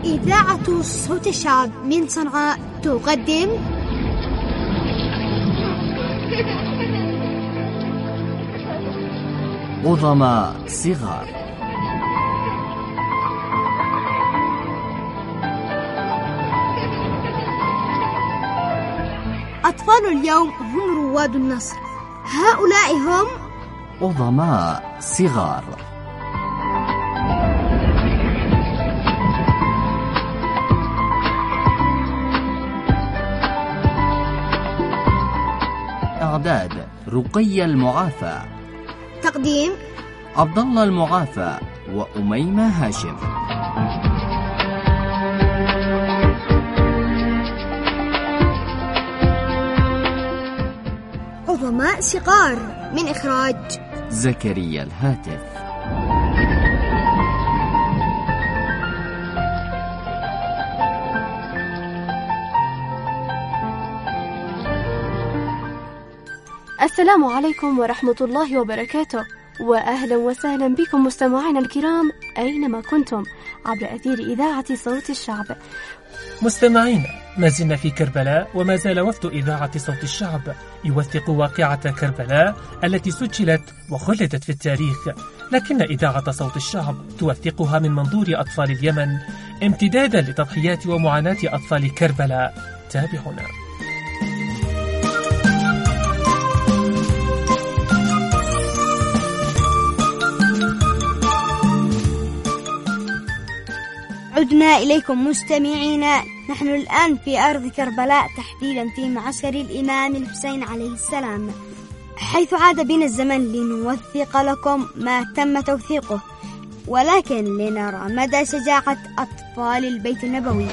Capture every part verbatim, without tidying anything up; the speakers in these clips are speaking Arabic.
إذاعة صوت الشعب من صنعاء تقدم عظماء صغار. أطفال اليوم هم رواد النصر، هؤلاء هم عظماء صغار. إعداد رقية المعافى، تقديم عبد الله المعافى وأميمة هاشم. عظماء صغار من إخراج زكريا الهاتف. السلام عليكم ورحمة الله وبركاته، وأهلا وسهلا بكم مستمعينا الكرام أينما كنتم عبر أثير إذاعة صوت الشعب. مستمعينا، ما زلنا في كربلاء، وما زال وفد إذاعة صوت الشعب يوثق واقعة كربلاء التي سجلت وخلدت في التاريخ، لكن إذاعة صوت الشعب توثقها من منظور أطفال اليمن امتدادا لتضحيات ومعاناة أطفال كربلاء. تابعونا. عدنا إليكم مستمعينا، نحن الآن في أرض كربلاء، تحديدا في معسكر الإمام الحسين عليه السلام، حيث عاد بنا الزمن لنوثق لكم ما تم توثيقه، ولكن لنرى مدى شجاعة أطفال البيت النبوي.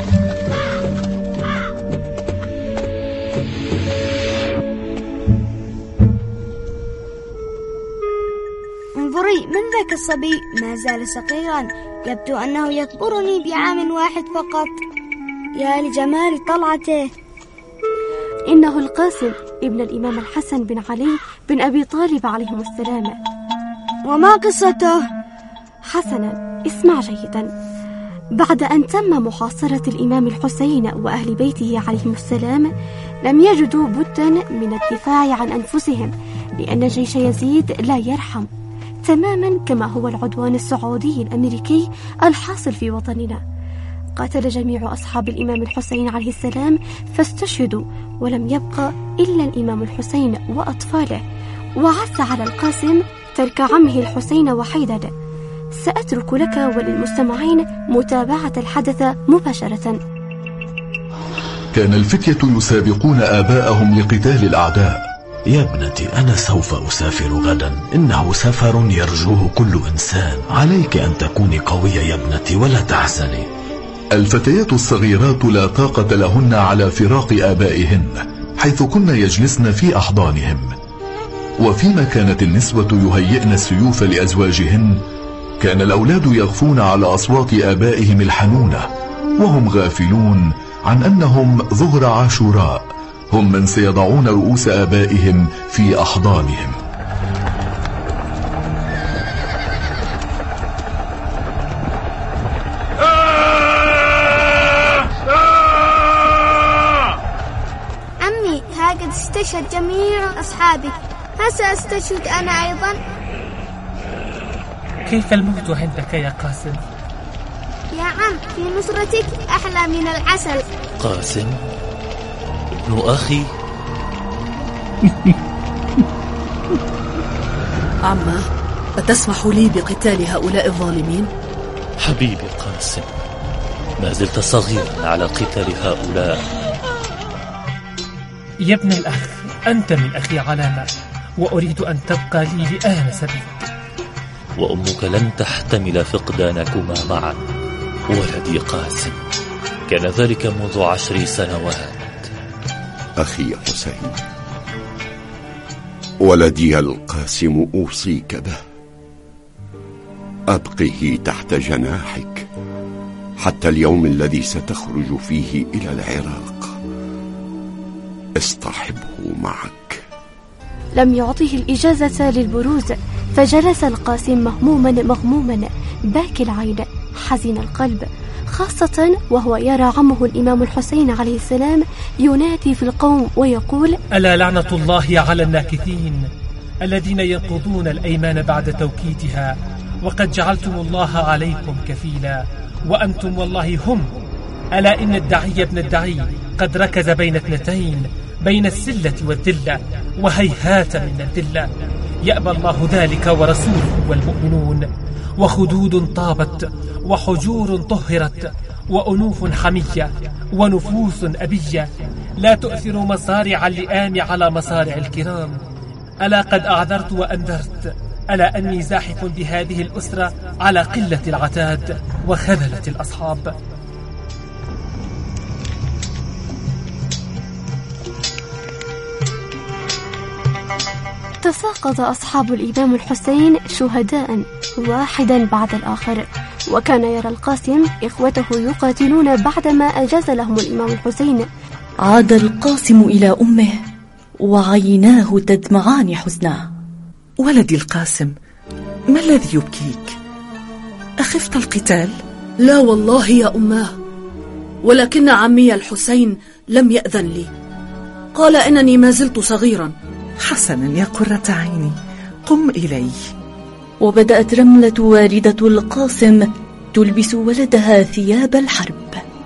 انظري، من ذاك الصبي ما زال صغيرا، يبدو أنه يكبرني بعام واحد فقط. يا لجمال طلعته. إنه القاسم ابن الإمام الحسن بن علي بن أبي طالب عليهم السلام. وما قصته؟ حسنا، اسمع جيدا. بعد أن تم محاصرة الإمام الحسين وأهل بيته عليهم السلام، لم يجدوا بدا من الدفاع عن أنفسهم، لأن جيش يزيد لا يرحم، تماما كما هو العدوان السعودي الأمريكي الحاصل في وطننا. قاتل جميع أصحاب الإمام الحسين عليه السلام فاستشهدوا، ولم يبقى إلا الإمام الحسين وأطفاله، وعز على القاسم ترك عمه الحسين وحيدا. سأترك لك وللمستمعين متابعة الحدث مباشرة. كان الفتية يسابقون آباءهم لقتال الأعداء. يا ابنتي، أنا سوف أسافر غدا، إنه سفر يرجوه كل إنسان. عليك أن تكوني قوية يا ابنتي ولا تحزني. الفتيات الصغيرات لا طاقة لهن على فراق آبائهن، حيث كن يجلسن في أحضانهم. وفيما كانت النسوة يهيئن السيوف لأزواجهن، كان الأولاد يغفون على أصوات آبائهم الحنونة، وهم غافلون عن أنهم ظهر عاشوراء هم من سيضعون رؤوس آبائهم في أحضانهم. عمي، ها قد استشهد جميع أصحابك، هل سأستشهد أنا أيضا؟ كيف الموت عندك يا قاسم؟ يا عم، في نصرتك أحلى من العسل. قاسم ابن أخي. عمه، أتسمح لي بقتال هؤلاء الظالمين؟ حبيبي قاسم، ما زلت صغيرا على قتال هؤلاء. يا ابن الأخ، أنت من أخي علامة، وأريد أن تبقى لي لآنس بك. وأمك لن تحتمل فقدانكما معا. ولدي قاسم، كان ذلك منذ عشر سنوات. أخي حسين، ولدي القاسم أوصيك به، أبقه تحت جناحك حتى اليوم الذي ستخرج فيه إلى العراق. اصطحبه معك. لم يعطه الإجازة للبروز، فجلس القاسم مهموما مغموما باكي العين حزين القلب، خاصة وهو يرى عمه الإمام الحسين عليه السلام ينادي في القوم ويقول: ألا لعنة الله على الناكثين الذين ينقضون الأيمان بعد توكيدها، وقد جعلتم الله عليكم كفيلا وأنتم والله هم. ألا إن الدعي ابن الدعي قد ركز بين اثنتين، بين السلة والذلة، وهيهات من الذلة. يأبى الله ذلك ورسوله والمؤمنون. وخدود طابت، وحجور طهرت، وأنوف حمية، ونفوس أبية، لا تؤثر مصارع اللئام على مصارع الكرام. ألا قد أعذرت وأنذرت، ألا أني زاحف بهذه الأسرة على قلة العتاد وخذلة الأصحاب. تساقط أصحاب الإمام الحسين شهداء واحدا بعد الآخر، وكان يرى القاسم إخوته يقاتلون بعدما أجاز لهم الإمام الحسين. عاد القاسم إلى أمه وعيناه تدمعان حزنا. ولدي القاسم، ما الذي يبكيك؟ أخفت القتال؟ لا والله يا أماه، ولكن عمي الحسين لم يأذن لي، قال إنني ما زلت صغيرا. حسنا يا قرة عيني، قم إلي. وبدأت رملة والدة القاسم تلبس ولدها ثياب الحرب.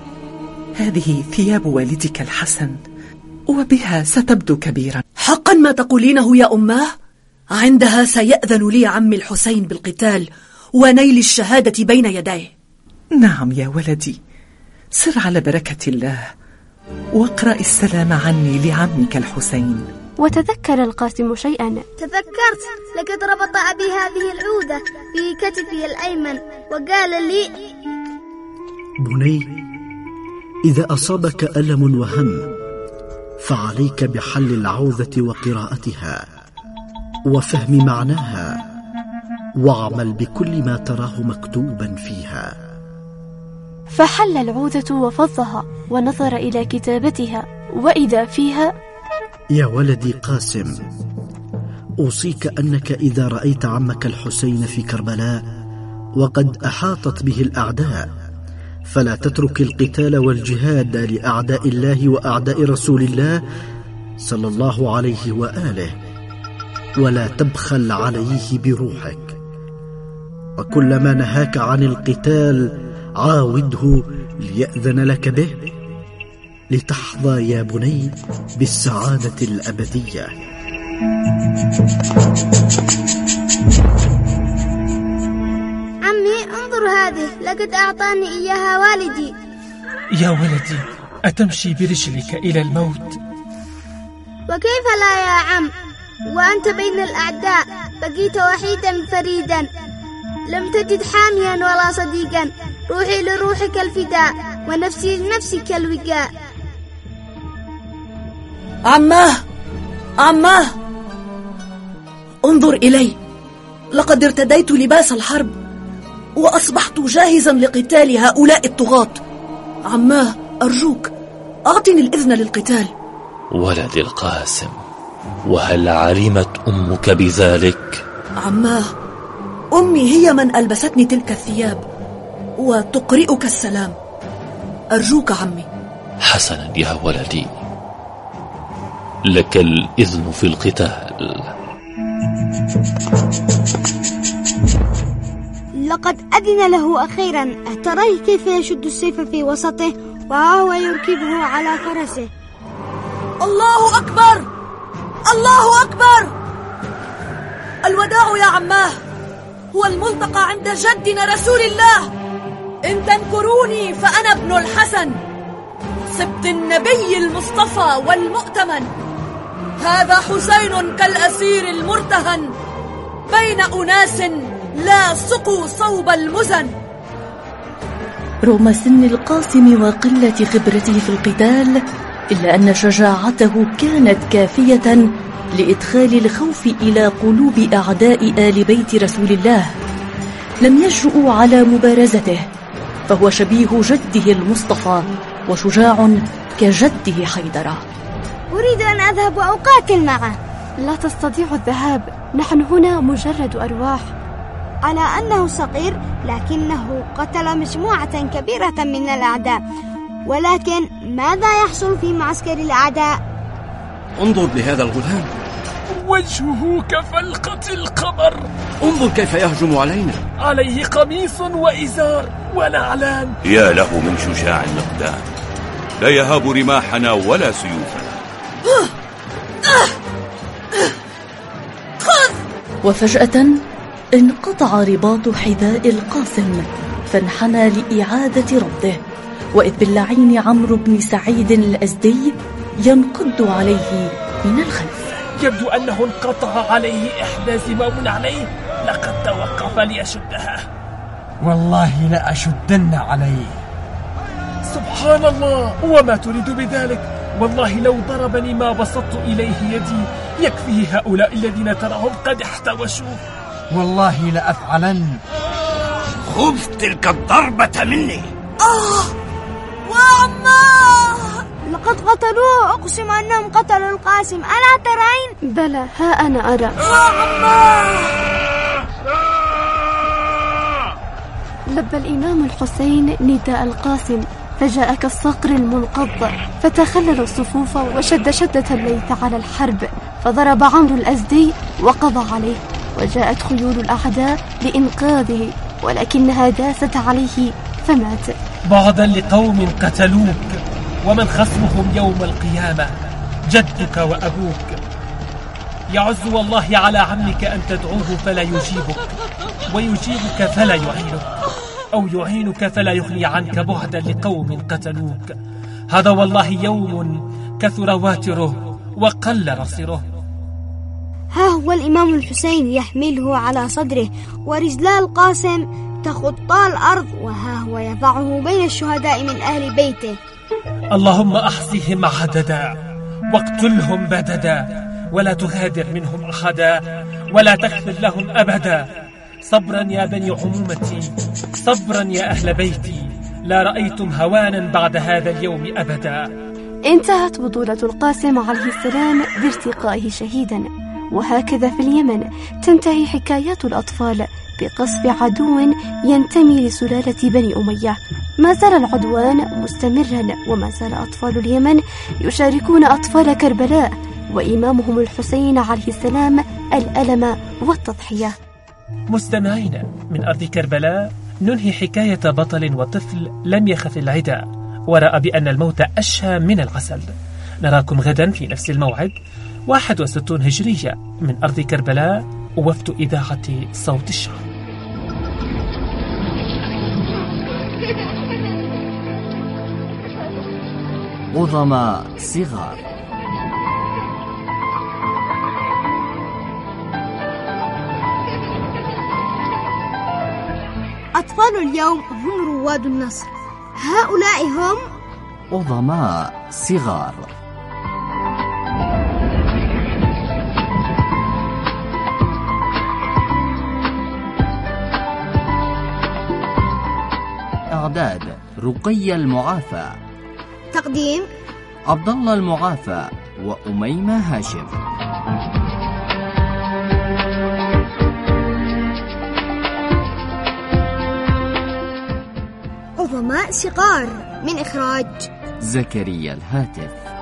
هذه ثياب والدك الحسن، وبها ستبدو كبيرا. حقا ما تقولينه يا أماه؟ عندها سيأذن لي عمي الحسين بالقتال ونيل الشهادة بين يديه. نعم يا ولدي، سر على بركة الله، واقرأ السلام عني لعمك الحسين. وتذكر القاسم شيئا. تذكرت، لقد ربط أبي هذه العودة في كتفي الأيمن وقال لي: بني، إذا أصابك ألم وهم فعليك بحل العوذة وقراءتها وفهم معناها، واعمل بكل ما تراه مكتوبا فيها. فحل العوذة وفضها ونظر إلى كتابتها، وإذا فيها: يا ولدي قاسم، أوصيك أنك إذا رأيت عمك الحسين في كربلاء وقد أحاطت به الأعداء فلا تترك القتال والجهاد لأعداء الله وأعداء رسول الله صلى الله عليه وآله، ولا تبخل عليه بروحك، وكلما نهاك عن القتال عاوده ليأذن لك به، لتحظى يا بني بالسعادة الأبدية. عمي، انظر هذه، لقد أعطاني إياها والدي. يا ولدي، أتمشي برجلك إلى الموت؟ وكيف لا يا عم، وأنت بين الأعداء بقيت وحيدا فريدا، لم تجد حاميا ولا صديقا. روحي لروحك الفداء، ونفسي لنفسك الوقاء. عماه، عماه، انظر إلي، لقد ارتديت لباس الحرب وأصبحت جاهزا لقتال هؤلاء الطغاة. عماه، أرجوك أعطني الإذن للقتال. ولدي القاسم، وهل علمت أمك بذلك؟ عماه، أمي هي من ألبستني تلك الثياب وتقرئك السلام. أرجوك عمي. حسنا يا ولدي، لك الإذن في القتال. لقد أذن له أخيرا. أتريه كيف يشد السيف في وسطه وهو يركبه على فرسه؟ الله أكبر، الله أكبر. الوداع يا عماه، هو الملتقى عند جدنا رسول الله. إن تنكروني فأنا ابن الحسن، سبط النبي المصطفى والمؤتمن. هذا حسين كالأسير المرتهن، بين أناس لا سقوا صوب المزن. رغم سن القاسم وقلة خبرته في القتال، إلا أن شجاعته كانت كافية لإدخال الخوف إلى قلوب أعداء آل بيت رسول الله. لم يجرؤوا على مبارزته، فهو شبيه جده المصطفى وشجاع كجده حيدر. أريد أن أذهب وأقاتل معه. لا تستطيع الذهاب، نحن هنا مجرد أرواح. على أنه صغير، لكنه قتل مجموعة كبيرة من الأعداء. ولكن ماذا يحصل في معسكر الأعداء؟ انظر لهذا الغلام، وجهه كفلقة القمر. انظر كيف يهجم علينا، عليه قميص وإزار ونعلان. يا له من شجاع الأقدام، لا يهاب رماحنا ولا سيوفنا. وفجأة انقطع رباط حذاء القاسم، فانحنى لإعادة ربطه، وإذ باللعين عمرو بن سعيد الأزدي ينقض عليه من الخلف. يبدو أنه انقطع عليه إحدى زمام عليه، لقد توقف ليشدها. والله لأشدن عليه. سبحان الله، وما تريد بذلك؟ والله لو ضربني ما بسطت إليه يدي، يكفيه هؤلاء الذين تراهم قد احتوشوا. والله لأفعلن. خذ تلك الضربة مني. آه وعماه، لقد قتلوه، أقسم أنهم قتلوا القاسم، ألا ترين؟ بلى، ها أنا أرى. لبى الإمام الحسين نداء القاسم، فجاء كالصقر المنقض، فتخلل الصفوف وشد شدة الليث على الحرب، فضرب عمرو الأزدي وقضى عليه، وجاءت خيول الأعداء لإنقاذه، ولكنها داست عليه فمات. بعدا لقوم قتلوك، ومن خصمهم يوم القيامة جدك وأبوك. يعز والله على عمك أن تدعوه فلا يجيبك، ويجيبك فلا يعينك، أو يعينك فلا يغني عنك، بعدا لقوم قتلوك. هذا والله يوم كثر واتره وقل رصره. ها هو الإمام الحسين يحمله على صدره، ورجلا القاسم تخطى الأرض، وها هو يضعه بين الشهداء من أهل بيته. اللهم أحصهم عددا، واقتلهم بددا، ولا تغادر منهم أحدا، ولا تغفر لهم أبدا. صبرا يا بني عمومتي، صبرا يا أهل بيتي، لا رأيتم هوانا بعد هذا اليوم أبدا. انتهت بطولة القاسم عليه السلام بارتقائه شهيدا. وهكذا في اليمن تنتهي حكايات الأطفال بقصف عدو ينتمي لسلالة بني أمية. ما زال العدوان مستمرا، وما زال أطفال اليمن يشاركون أطفال كربلاء وإمامهم الحسين عليه السلام الألم والتضحية. مستمعين، من أرض كربلاء ننهي حكاية بطل وطفل لم يخف العدا، ورأى بأن الموت أشهى من العسل. نراكم غدا في نفس الموعد، واحد وستون هجرية، من أرض كربلاء، ووفد إذاعة صوت الشعب. عظماء صغار. أطفال اليوم هم رواد النصر، هؤلاء هم عظماء صغار. إعداد رقية المعافى. تقديم عبد الله المعافى وأميمة هاشم. عظماء صغار، من إخراج زكريا الهاتف.